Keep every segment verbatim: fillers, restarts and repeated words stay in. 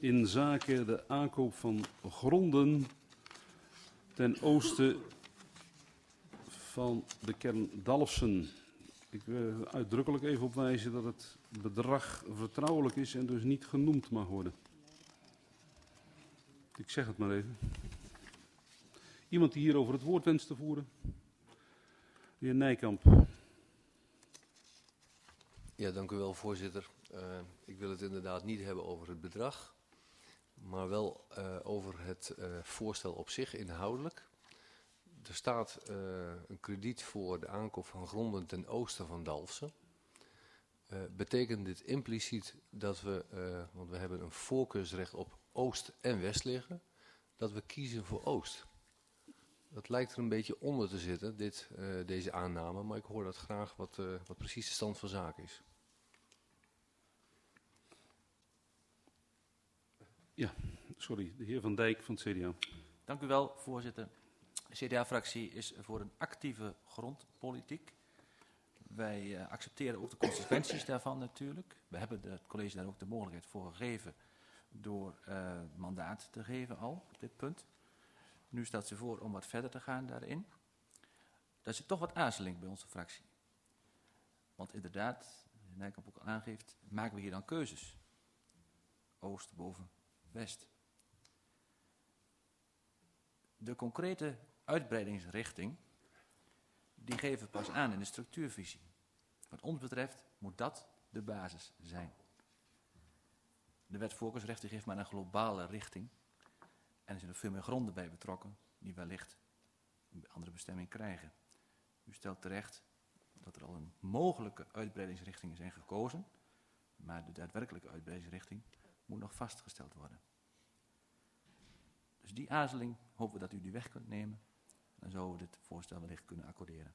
in zaken de aankoop van gronden ten oosten van de kern Dalfsen. Ik wil uitdrukkelijk even op wijzen dat het bedrag vertrouwelijk is en dus niet genoemd mag worden. Ik zeg het maar even. Iemand die hierover het woord wenst te voeren? De heer Nijkamp. Ja, dank u wel, voorzitter. Uh, ik wil het inderdaad niet hebben over het bedrag, maar wel uh, over het uh, voorstel op zich inhoudelijk. Er staat uh, een krediet voor de aankoop van gronden ten oosten van Dalfsen. Uh, betekent dit impliciet dat we, uh, want we hebben een voorkeursrecht op oost en west liggen, dat we kiezen voor oost? Dat lijkt er een beetje onder te zitten, dit, uh, deze aanname, maar ik hoor dat graag wat, uh, wat precies de stand van zaken is. Ja, sorry, de heer Van Dijk van het C D A. Dank u wel, voorzitter. De C D A-fractie is voor een actieve grondpolitiek. Wij uh, accepteren ook de consequenties daarvan natuurlijk. We hebben de, het college daar ook de mogelijkheid voor gegeven door uh, mandaat te geven al op dit punt. Nu stelt ze voor om wat verder te gaan daarin. Daar zit toch wat aarzeling bij onze fractie. Want inderdaad, de heer Nijkamp ook al aangeeft, maken we hier dan keuzes. Oost, boven, west. De concrete uitbreidingsrichting, die geven we pas aan in de structuurvisie. Wat ons betreft moet dat de basis zijn. De wet voorkeursrechten geeft maar een globale richting. En er zijn er veel meer gronden bij betrokken die wellicht een andere bestemming krijgen. U stelt terecht dat er al een mogelijke uitbreidingsrichtingen zijn gekozen, maar de daadwerkelijke uitbreidingsrichting moet nog vastgesteld worden. Dus die aarzeling hopen we dat u die weg kunt nemen. Dan zouden we dit voorstel wellicht kunnen accorderen.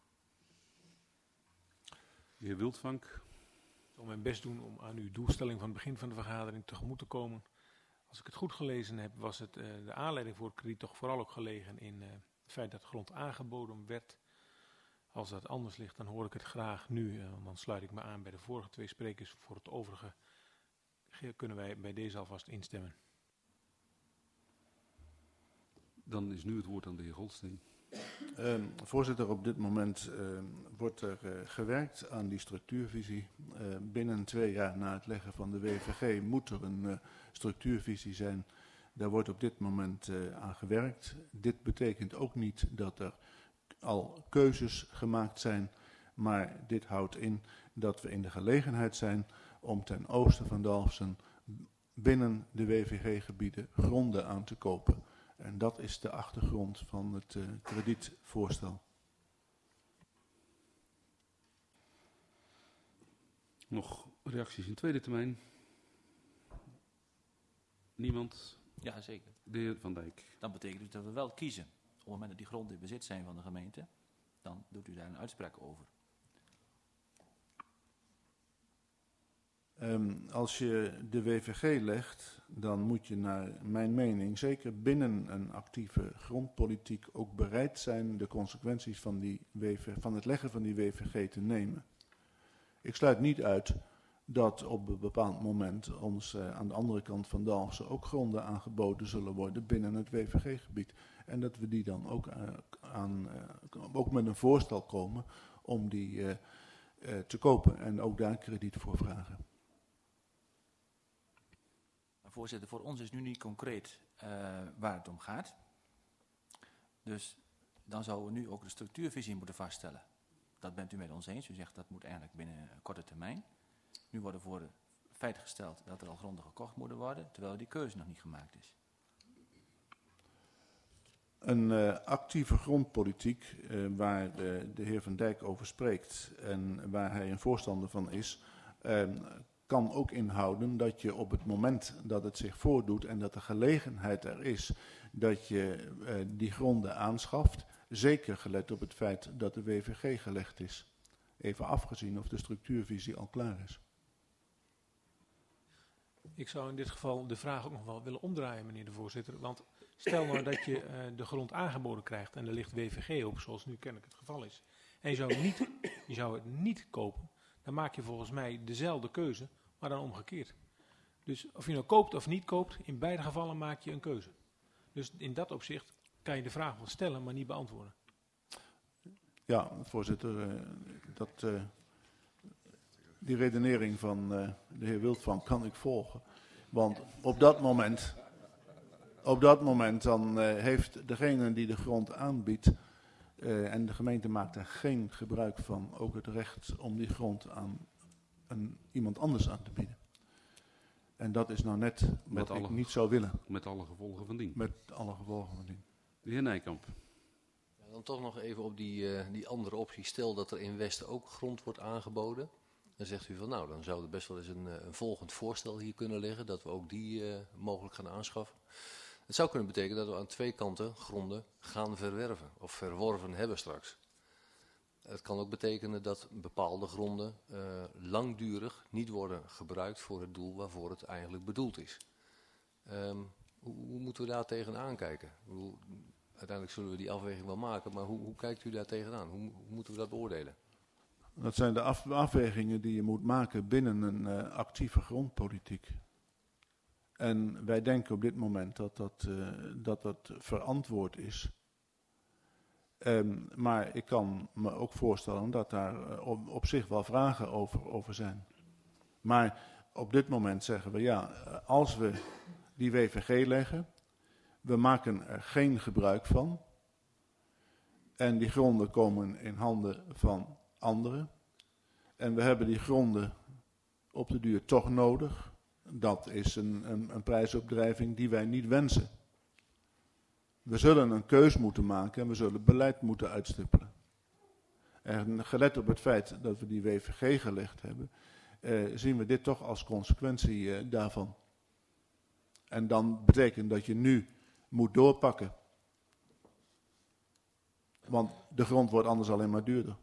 De heer Wildvank. Ik zal mijn best doen om aan uw doelstelling van het begin van de vergadering tegemoet te komen. Als ik het goed gelezen heb, was het, uh, de aanleiding voor het krediet toch vooral ook gelegen in uh, het feit dat grond aangeboden werd. Als dat anders ligt, dan hoor ik het graag nu. Uh, dan sluit ik me aan bij de vorige twee sprekers. Voor het overige kunnen wij bij deze alvast instemmen. Dan is nu het woord aan de heer Goldsteen. Uh, voorzitter, op dit moment uh, wordt er uh, gewerkt aan die structuurvisie. Uh, binnen twee jaar na het leggen van de W V G moet er een uh, structuurvisie zijn. Daar wordt op dit moment uh, aan gewerkt. Dit betekent ook niet dat er al keuzes gemaakt zijn, maar dit houdt in dat we in de gelegenheid zijn om ten oosten van Dalfsen binnen de W V G-gebieden gronden aan te kopen. En dat is de achtergrond van het uh, kredietvoorstel. Nog reacties in tweede termijn? Niemand? Ja, zeker. De heer Van Dijk. Dat betekent dus dat we wel kiezen. Op het moment dat die gronden in bezit zijn van de gemeente, dan doet u daar een uitspraak over. Um, als je de W V G legt, dan moet je naar mijn mening, zeker binnen een actieve grondpolitiek, ook bereid zijn de consequenties van, die W V, van het leggen van die W V G te nemen. Ik sluit niet uit dat op een bepaald moment ons uh, aan de andere kant van Dalfsen ook gronden aangeboden zullen worden binnen het W V G-gebied. En dat we die dan ook, uh, aan, uh, ook met een voorstel komen om die uh, uh, te kopen en ook daar krediet voor vragen. Voorzitter, voor ons is nu niet concreet uh, waar het om gaat. Dus dan zouden we nu ook de structuurvisie moeten vaststellen. Dat bent u met ons eens. U zegt dat moet eigenlijk binnen een korte termijn. Nu wordt voor het feit gesteld dat er al gronden gekocht moeten worden, terwijl die keuze nog niet gemaakt is. Een uh, actieve grondpolitiek uh, waar uh, de heer Van Dijk over spreekt en waar hij een voorstander van is, uh, kan ook inhouden dat je op het moment dat het zich voordoet en dat de gelegenheid er is, dat je uh, die gronden aanschaft, zeker gelet op het feit dat de W V G gelegd is. Even afgezien of de structuurvisie al klaar is. Ik zou in dit geval de vraag ook nog wel willen omdraaien, meneer de voorzitter. Want stel nou dat je uh, de grond aangeboden krijgt en er ligt W V G op, zoals nu kennelijk het geval is. En je zou, niet, je zou het niet kopen, dan maak je volgens mij dezelfde keuze, maar dan omgekeerd. Dus of je nou koopt of niet koopt, in beide gevallen maak je een keuze. Dus in dat opzicht kan je de vraag wel stellen, maar niet beantwoorden. Ja, voorzitter, uh, dat, uh, die redenering van uh, de heer Wildvan kan ik volgen. Want op dat moment, op dat moment dan uh, heeft degene die de grond aanbiedt, uh, en de gemeente maakt er geen gebruik van, ook het recht om die grond aan een, iemand anders aan te bieden. En dat is nou net wat alle, ik niet zou willen. Met alle gevolgen van dien. Met alle gevolgen van dien. De heer Nijkamp. Ja, dan toch nog even op die, uh, die andere optie. Stel dat er in Westen ook grond wordt aangeboden. Dan zegt u van nou, dan zou er best wel eens een, een volgend voorstel hier kunnen liggen. Dat we ook die uh, mogelijk gaan aanschaffen. Het zou kunnen betekenen dat we aan twee kanten gronden gaan verwerven. Of verworven hebben straks. Het kan ook betekenen dat bepaalde gronden uh, langdurig niet worden gebruikt voor het doel waarvoor het eigenlijk bedoeld is. Um, hoe, hoe moeten we daar tegenaan kijken? Hoe, uiteindelijk zullen we die afweging wel maken, maar hoe, hoe kijkt u daar tegenaan? Hoe, hoe moeten we dat beoordelen? Dat zijn de af, afwegingen die je moet maken binnen een uh, actieve grondpolitiek. En wij denken op dit moment dat dat, uh, dat, dat verantwoord is. Um, maar ik kan me ook voorstellen dat daar uh, op, op zich wel vragen over, over zijn. Maar op dit moment zeggen we ja, als we die W V G leggen, we maken er geen gebruik van. En die gronden komen in handen van anderen. En we hebben die gronden op de duur toch nodig. Dat is een, een, een prijsopdrijving die wij niet wensen. We zullen een keus moeten maken en we zullen beleid moeten uitstippelen. En gelet op het feit dat we die W V G gelegd hebben, eh, zien we dit toch als consequentie eh, daarvan. En dan betekent dat je nu moet doorpakken. Want de grond wordt anders alleen maar duurder.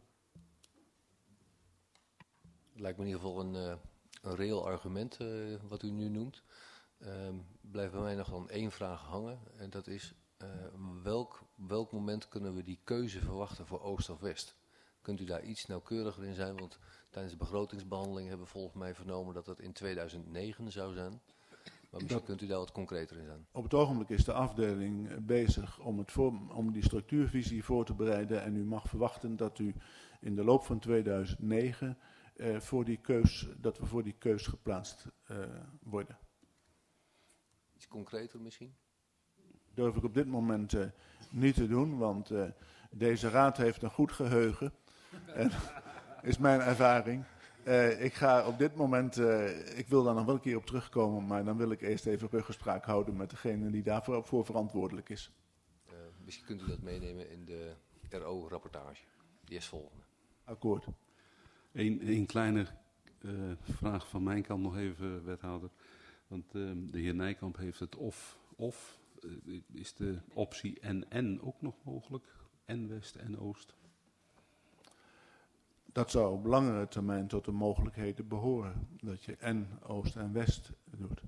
Het lijkt me in ieder geval een, uh, een reëel argument uh, wat u nu noemt. Uh, blijft bij mij nog dan één vraag hangen. En dat is, uh, welk, welk moment kunnen we die keuze verwachten voor Oost of West? Kunt u daar iets nauwkeuriger in zijn? Want tijdens de begrotingsbehandeling hebben we volgens mij vernomen dat dat in tweeduizend negen zou zijn. Maar misschien kunt u daar wat concreter in zijn. Op het ogenblik is de afdeling bezig om, het voor, om die structuurvisie voor te bereiden. En u mag verwachten dat u in de loop van tweeduizend negen uh, voor die keus, dat we voor die keus geplaatst uh, worden. Iets concreter misschien? Durf ik op dit moment uh, niet te doen, want uh, deze raad heeft een goed geheugen. En is mijn ervaring. Uh, ik ga op dit moment, uh, ik wil daar nog wel een keer op terugkomen, maar dan wil ik eerst even ruggespraak houden met degene die daarvoor voor verantwoordelijk is. Uh, misschien kunt u dat meenemen in de R O-rapportage, die is volgende. Akkoord. Een, een kleine uh, vraag van mijn kant nog even, wethouder. Want uh, de heer Nijkamp heeft het of, of. Uh, is de optie en en ook nog mogelijk? En West en Oost? Dat zou op langere termijn tot de mogelijkheden behoren. Dat je en Oost en West doet.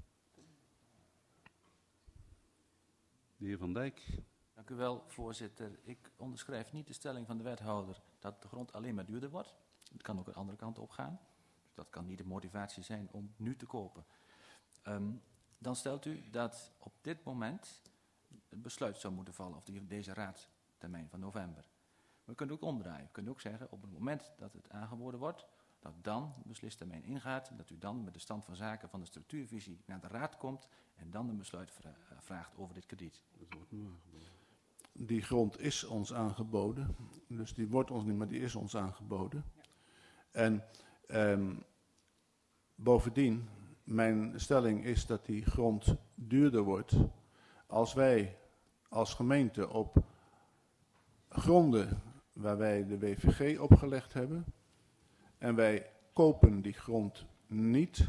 De heer Van Dijk. Dank u wel, voorzitter. Ik onderschrijf niet de stelling van de wethouder dat de grond alleen maar duurder wordt. Het kan ook de andere kant op gaan. Dus dat kan niet de motivatie zijn om nu te kopen. Um, dan stelt u dat op dit moment het besluit zou moeten vallen, of die, deze raadtermijn van november. We kunnen ook omdraaien. We kunnen ook zeggen, op het moment dat het aangeboden wordt, dat dan de beslistermijn ingaat, dat u dan met de stand van zaken van de structuurvisie naar de raad komt en dan een besluit vra vraagt over dit krediet. Dat wordt nu aangeboden. Die grond is ons aangeboden, dus die wordt ons niet, maar die is ons aangeboden. En um, bovendien, mijn stelling is dat die grond duurder wordt als wij als gemeente op gronden waar wij de W V G opgelegd hebben en wij kopen die grond niet,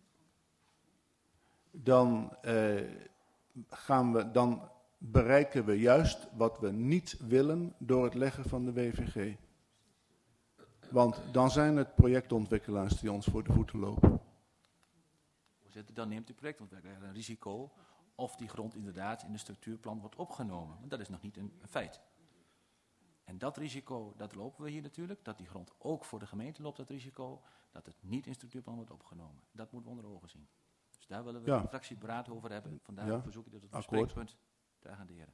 dan, uh, gaan we, dan bereiken we juist wat we niet willen door het leggen van de W V G. Want dan zijn het projectontwikkelaars die ons voor de voeten lopen. Dan neemt de projectontwikkelaar een risico of die grond inderdaad in de structuurplan wordt opgenomen. Want dat is nog niet een, een feit. En dat risico, dat lopen we hier natuurlijk. Dat die grond ook voor de gemeente loopt, dat risico. Dat het niet in het structuurplan wordt opgenomen. Dat moeten we onder ogen zien. Dus daar willen we Ja. de fractieberaad over hebben. Vandaar Ja. een verzoekje dat het Akkoord. bespreekpunt te agenderen.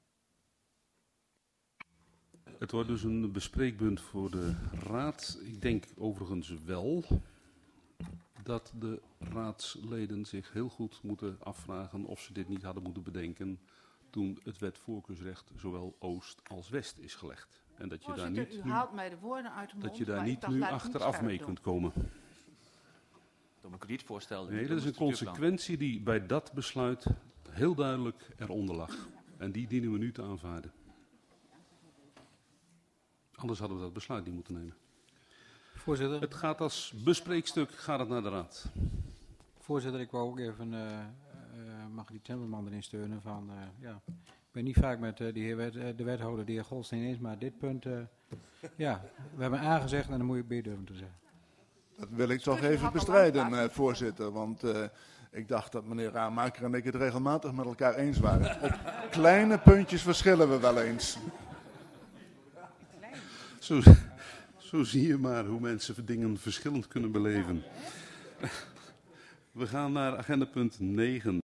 Het wordt dus een bespreekpunt voor de raad. Ik denk overigens wel dat de raadsleden zich heel goed moeten afvragen of ze dit niet hadden moeten bedenken toen het wet voorkeursrecht zowel Oost als West is gelegd. En dat je daar Voorzitter, niet, u nu, haalt mij de woorden uit de mond. dat je daar maar ik niet dacht, nu laat ik niet achteraf scherp mee doen. kunt komen. Door een kredietvoorstel. Nee, niet dat door is een structuurplan. consequentie die bij dat besluit heel duidelijk eronder lag. En die dienen we nu te aanvaarden. Anders hadden we dat besluit niet moeten nemen. Voorzitter, Het gaat als bespreekstuk gaat het naar de raad. voorzitter, ik wou ook even uh, uh, Margriet Timmerman erin steunen van, uh, ja, ik ben niet vaak met uh, die heer wet, uh, de wethouder, de heer Goldsteen eens, maar dit punt, uh, ja, we hebben A gezegd en dan moet je B durven te zeggen. Dat wil ik toch Discussie even had al bestrijden, lang eh, voorzitter. Want uh, ik dacht dat meneer Raamaker en ik het regelmatig met elkaar eens waren. Op kleine puntjes verschillen we wel eens. Zo, zo zie je maar hoe mensen dingen verschillend kunnen beleven. We gaan naar agenda punt negen.